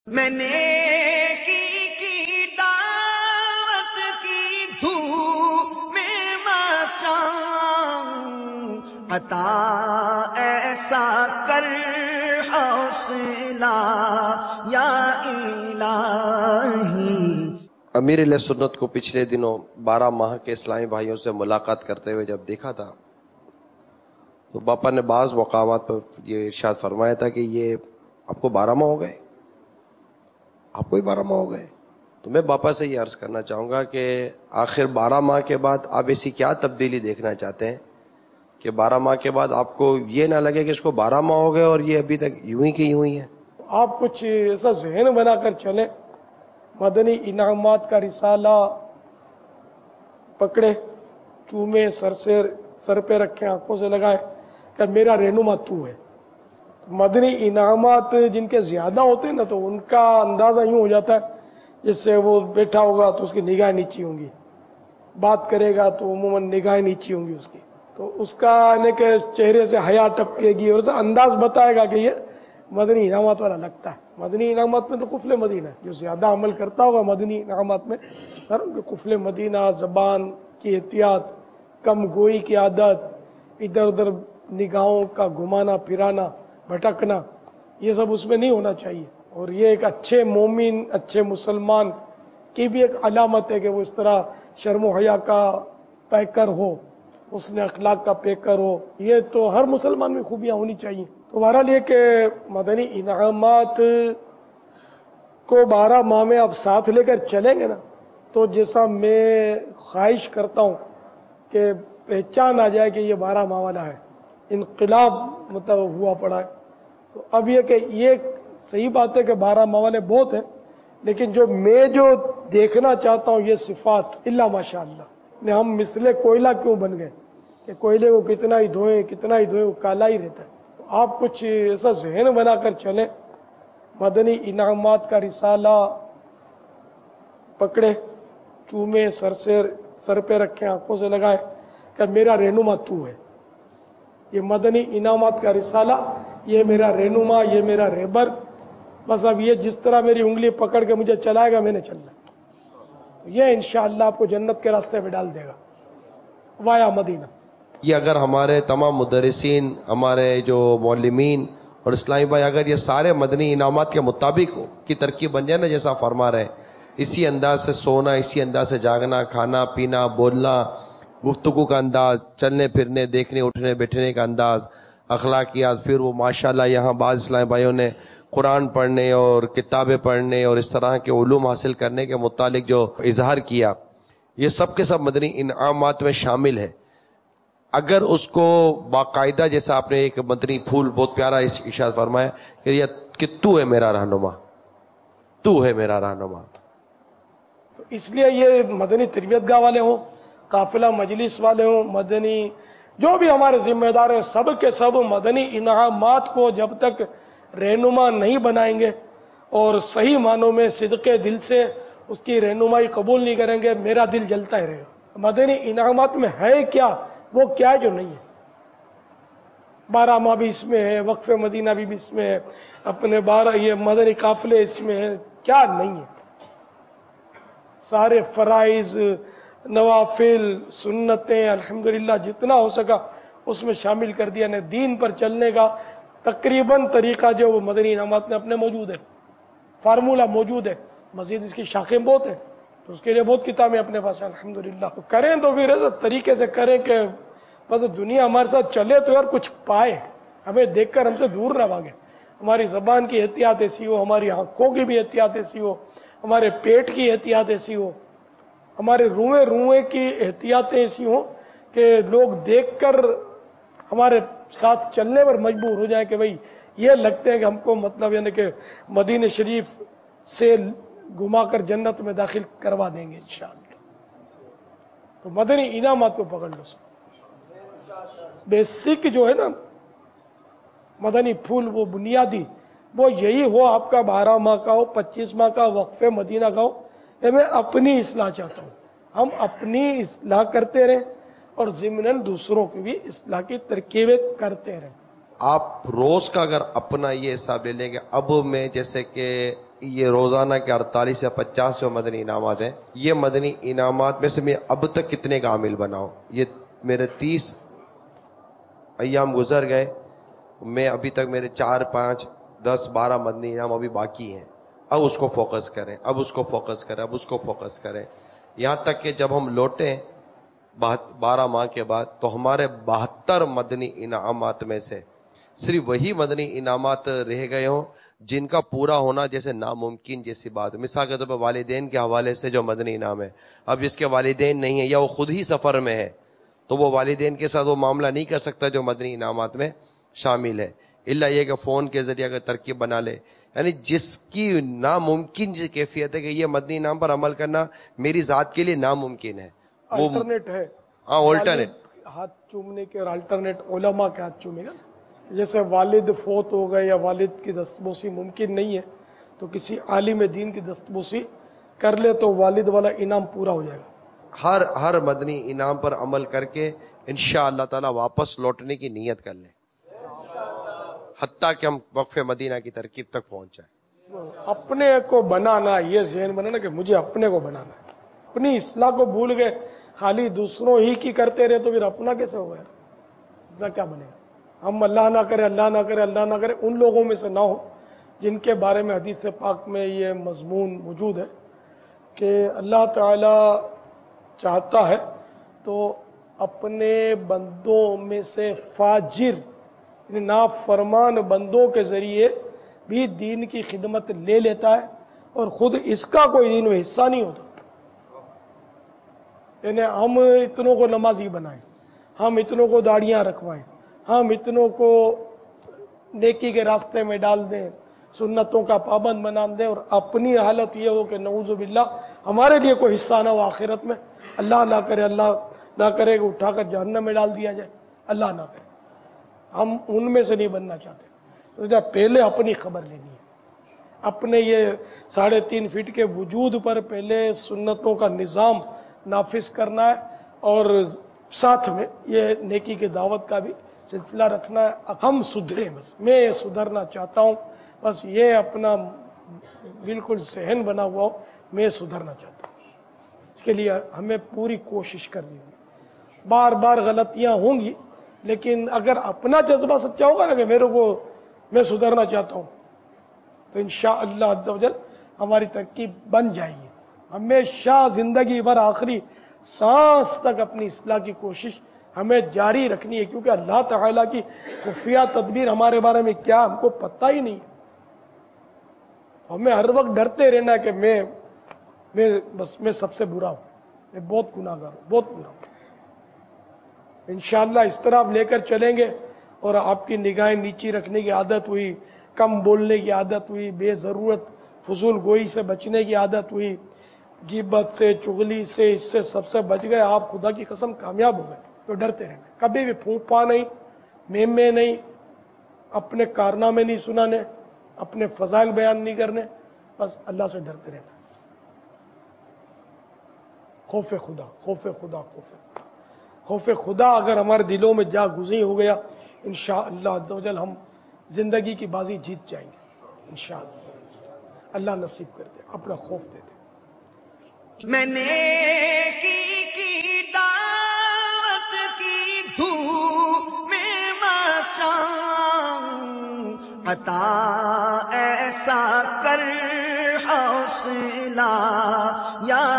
میں نے کی دعوت کی دھوپ میں مچاؤں، عطا ایسا کر حوصلہ یا الہی۔ امیر اہل سنت کو پچھلے دنوں 12 ماہ کے اسلامی بھائیوں سے ملاقات کرتے ہوئے جب دیکھا تھا تو باپا نے بعض مقامات پر یہ ارشاد فرمایا تھا کہ یہ آپ کو 12 ماہ ہو گئے، آپ کو ہی 12 ماہ ہو گئے۔ تو میں باپا سے یہ عرض کرنا چاہوں گا کہ آخر 12 ماہ کے بعد آپ ایسی کیا تبدیلی دیکھنا چاہتے ہیں کہ 12 ماہ کے بعد آپ کو یہ نہ لگے کہ اس کو 12 ماہ ہو گئے اور یہ ابھی تک یوں ہی کی یوں ہی ہے؟ آپ کچھ ایسا ذہن بنا کر چلیں، مدنی انعامات کا رسالہ پکڑے، چومے، سر پہ رکھیں، آنکھوں سے لگائیں کہ میرا رہنما تو ہے۔ مدنی انعامات جن کے زیادہ ہوتے ہیں نا تو ان کا اندازہ یوں ہو جاتا ہے جس سے وہ بیٹھا ہوگا تو اس کی نگاہیں نیچی ہوں گی، بات کرے گا تو عموماً نگاہیں نیچی ہوں گی اس کی، تو اس کا یعنی کہ چہرے سے حیا ٹپکے گی اور اسے انداز بتائے گا کہ یہ مدنی انعامات والا لگتا ہے۔ مدنی انعامات میں تو قفل مدینہ ہے، جو زیادہ عمل کرتا ہوگا مدنی انعامات میں، قفل مدینہ، زبان کی احتیاط، کم گوئی کی عادت، ادھر ادھر نگاہوں کا گھمانا پھرانا بھٹکنا، یہ سب اس میں نہیں ہونا چاہیے۔ اور یہ ایک اچھے مومن، اچھے مسلمان کی بھی ایک علامت ہے کہ وہ اس طرح شرم و حیا کا پیکر ہو، حسن اخلاق کا پیکر ہو۔ یہ تو ہر مسلمان میں خوبیاں ہونی چاہیے۔ تو بہرحال یہ کہ مدنی انعامات کو 12 ماہ میں اب ساتھ لے کر چلیں گے نا تو جیسا میں خواہش کرتا ہوں کہ پہچان آ جائے کہ یہ 12 ماہ والا ہے، انقلاب مطلب ہوا پڑا ہے۔ تو اب یہ کہ یہ صحیح بات ہے کہ 12 ماہ والے بہت ہیں، لیکن جو دیکھنا چاہتا ہوں یہ صفات الا ماشاء اللہ، ہم مثل کوئلہ کیوں بن گئے کہ کوئلے کو کتنا ہی دھوئیں وہ کالا ہی رہتا ہے۔ تو آپ کچھ ایسا ذہن بنا کر چلیں، مدنی انعامات کا رسالہ پکڑے، چومے، سر پہ رکھیں، آنکھوں سے لگائیں کہ میرا رہنما تو ہے۔ یہ مدنی انعامات کا رسالہ، یہ میرا رہنما، یہ میرا رہبر، بس اب یہ جس طرح میری انگلی پکڑ کے مجھے چلائے گا میں نے چلنا، تو یہ انشاءاللہ آپ کو جنت کے راستے پہ ڈال دے گا وایا مدینہ۔ یہ اگر ہمارے تمام مدرسین، ہمارے جو معلمین اور اسلامی بھائی اگر یہ سارے مدنی انعامات کے مطابق کی ترکیب بن جائے نا، جیسا فرما رہے، اسی انداز سے سونا، اسی انداز سے جاگنا، کھانا پینا، بولنا، گفتگو کا انداز، چلنے پھرنے، دیکھنے اٹھنے بیٹھنے کا انداز، اخلاقیات، پھر وہ ماشاءاللہ یہاں بعض اسلامی بھائیوں نے قرآن پڑھنے اور کتابیں پڑھنے اور اس طرح کے علوم حاصل کرنے کے متعلق جو اظہار کیا، یہ سب کے سب مدنی انعامات میں شامل ہے۔ اگر اس کو باقاعدہ، جیسا آپ نے ایک مدنی پھول بہت پیارا ارشاد فرمایا کہ تو ہے میرا رہنما، تو ہے میرا رہنما۔ تو اس لیے یہ مدنی تربیت گاہ والے ہوں، قافلہ مجلس والے ہوں، مدنی جو بھی ہمارے ذمہ دار ہیں، سب کے سب مدنی انعامات کو جب تک رہنما نہیں بنائیں گے اور صحیح معنوں میں صدق دل سے اس کی رہنمائی قبول نہیں کریں گے، میرا دل جلتا ہی رہے گا۔ مدنی انعامات میں ہے کیا، وہ کیا ہے جو نہیں ہے۔ 12 ماہ بھی اس میں ہے، وقف مدینہ بھی اس میں ہے، اپنے 12 یہ مدنی قافلے اس میں ہے، کیا نہیں ہے؟ سارے فرائض، نوافل، سنتیں الحمدللہ جتنا ہو سکا اس میں شامل کر دیا نے۔ دین پر چلنے کا تقریباً طریقہ جو وہ مدنی انعامات میں اپنے موجود ہے، فارمولہ موجود ہے، مزید اس کی شاخیں بہت ہیں، تو اس کے لیے بہت کتابیں اپنے پاس ہیں الحمدللہ۔ کریں تو پھر ایسے طریقے سے کریں کہ بس دنیا ہمارے ساتھ چلے تو یار کچھ پائے، ہمیں دیکھ کر ہم سے دور نہ بھاگے۔ ہماری زبان کی احتیاط ایسی ہو، ہماری آنکھوں کی بھی احتیاط ایسی ہو، ہمارے پیٹ کی احتیاط ایسی ہو، ہمارے روئیں کی احتیاطیں ایسی ہوں کہ لوگ دیکھ کر ہمارے ساتھ چلنے پر مجبور ہو جائیں کہ بھئی یہ لگتے ہیں کہ ہم کو مطلب یعنی کہ مدینہ شریف سے گھما کر جنت میں داخل کروا دیں گے انشاءاللہ۔ تو مدنی انعامات کو پکڑ لو، بیسک جو ہے نا مدنی پھول، وہ بنیادی، وہ یہی ہو آپ کا 12 ماہ کا ہو، 25 ماہ کا وقف مدینہ کا ہو۔ میں اپنی اصلاح چاہتا ہوں، ہم اپنی اصلاح کرتے رہیں اور ضمناً دوسروں کی بھی اصلاح کی ترکیبیں کرتے رہیں۔ آپ روز کا اگر اپنا یہ حساب لے لیں کہ اب میں جیسے کہ یہ روزانہ کے 48 یا 50 جو مدنی انعامات ہیں، یہ مدنی انعامات میں سے میں اب تک کتنے کا عامل بناؤں؟ یہ میرے 30 ایام گزر گئے، میں ابھی تک میرے 4 5 10 12 مدنی انعام ابھی باقی ہیں. اب اس کو فوکس کریں، اب اس کو فوکس کریں، اب اس کو فوکس کریں، یہاں تک کہ جب ہم لوٹیں 12 ماہ کے بعد تو ہمارے 72 مدنی انعامات میں سے صرف وہی مدنی انعامات رہ گئے ہوں جن کا پورا ہونا جیسے ناممکن جیسی بات. مثال کے طور پر والدین کے حوالے سے جو مدنی انعام ہے، اب جس کے والدین نہیں ہیں یا وہ خود ہی سفر میں ہے تو وہ والدین کے ساتھ وہ معاملہ نہیں کر سکتا جو مدنی انعامات میں شامل ہے، الا یہ کہ فون کے ذریعے اگر ترکیب بنا لے. یعنی جس کی ناممکن جیسی کیفیت ہے کہ یہ مدنی انعام پر عمل کرنا میری ذات کے لیے ناممکن ہے، وہ الٹرنیٹ ہے. آلٹرنیٹ ہاتھ چومنے کے اور الٹرنیٹ علماء کے ہاتھ چومے گا. جیسے والد فوت ہو گئے یا والد کی دستبوسی ممکن نہیں ہے تو کسی عالم دین کی دستبوسی کر لے تو والد والا انعام پورا ہو جائے گا. ہر مدنی انعام پر عمل کر کے انشاءاللہ تعالی واپس لوٹنے کی نیت کر لیں، حتیٰ کہ ہم وقف مدینہ کی ترکیب تک پہنچ جائیں. اپنے کو بنانا، یہ ذہن بنانا کہ مجھے اپنے کو بنانا ہے. اپنی اصلاح کو بھول گئے، خالی دوسروں ہی کی کرتے رہے تو پھر اپنا کیسے ہوگا یار؟ اپنا کیا بنے گا؟ ہم اللہ نہ کرے اللہ نہ کرے اللہ نہ کرے ان لوگوں میں سے نہ ہو جن کے بارے میں حدیث پاک میں یہ مضمون موجود ہے کہ اللہ تعالی چاہتا ہے تو اپنے بندوں میں سے فاجر یعنی نافرمان بندوں کے ذریعے بھی دین کی خدمت لے لیتا ہے اور خود اس کا کوئی دین میں حصہ نہیں ہوتا. یعنی ہم اتنوں کو نمازی بنائیں، ہم اتنوں کو داڑیاں رکھوائیں، ہم اتنوں کو نیکی کے راستے میں ڈال دیں، سنتوں کا پابند بنا دیں، اور اپنی حالت یہ ہو کہ نعوذ باللہ ہمارے لیے کوئی حصہ نہ ہو آخرت میں. اللہ نہ کرے کہ اٹھا کر جہنم میں ڈال دیا جائے، اللہ نہ کرے. ہم ان میں سے نہیں بننا چاہتے. تو پہلے اپنی خبر لینی ہے، اپنے یہ 3.5 فٹ کے وجود پر پہلے سنتوں کا نظام نافذ کرنا ہے اور ساتھ میں یہ نیکی کی دعوت کا بھی سلسلہ رکھنا ہے. ہم سدھریں، بس میں سدھرنا چاہتا ہوں، بس یہ اپنا بالکل ذہن بنا ہوا ہو میں سدھرنا چاہتا ہوں. اس کے لیے ہمیں پوری کوشش کرنی ہوگی. بار بار غلطیاں ہوں گی لیکن اگر اپنا جذبہ سچا ہوگا نا کہ میں سدھرنا چاہتا ہوں تو انشاءاللہ عز و جل ہماری ترکیب بن جائے گی. ہمیشہ زندگی بھر آخری سانس تک اپنی اصلاح کی کوشش ہمیں جاری رکھنی ہے، کیونکہ اللہ تعالیٰ کی خفیہ تدبیر ہمارے بارے میں کیا ہم کو پتہ ہی نہیں ہے. ہمیں ہر وقت ڈرتے رہنا ہے کہ میں سب سے برا ہوں، میں بہت گناہ گار ہوں، بہت برا ہوں. انشاءاللہ اس طرح آپ لے کر چلیں گے اور آپ کی نگاہیں نیچی رکھنے کی عادت ہوئی، کم بولنے کی عادت ہوئی، بے ضرورت فضول گوئی سے بچنے کی عادت ہوئی، غیبت سے چغلی سے اس سے سب سے بچ گئے، آپ خدا کی قسم کامیاب ہو گئے. تو ڈرتے رہنا، کبھی بھی پھونک پا نہیں، میں نہیں، اپنے کارنامے نہیں سنانے، اپنے فضائل بیان نہیں کرنے، بس اللہ سے ڈرتے رہنا. خوف خدا، خوف خدا، خوف خدا اگر ہمارے دلوں میں جا گزری ہو گیا انشاءاللہ عز و جل ہم زندگی کی بازی جیت جائیں گے انشاءاللہ. اللہ نصیب کر دے، اپنا خوف دے دے. میں نے کی دعوت کی دھوم میں مچاؤں، عطا ایسا کر حوصلہ یا